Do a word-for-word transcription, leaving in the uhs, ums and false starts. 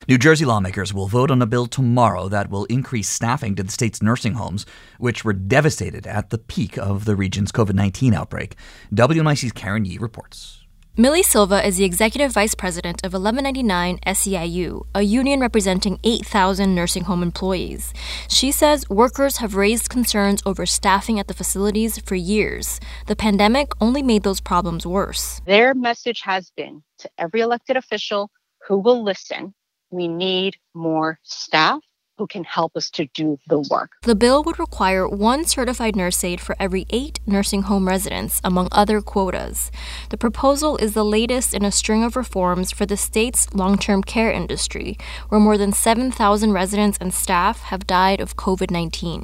New Jersey lawmakers will vote on a bill tomorrow that will increase staffing to the state's nursing homes, which were devastated at the peak of the region's covid nineteen outbreak. W N Y C's Karen Yee reports. Millie Silva is the executive vice president of eleven ninety-nine S E I U, a union representing eight thousand nursing home employees. She says workers have raised concerns over staffing at the facilities for years. The pandemic only made those problems worse. Their message has been to every elected official who will listen, we need more staff who can help us to do the work. The bill would require one certified nurse aide for every eight nursing home residents, among other quotas. The proposal is the latest in a string of reforms for the state's long-term care industry, where more than seven thousand residents and staff have died of covid nineteen.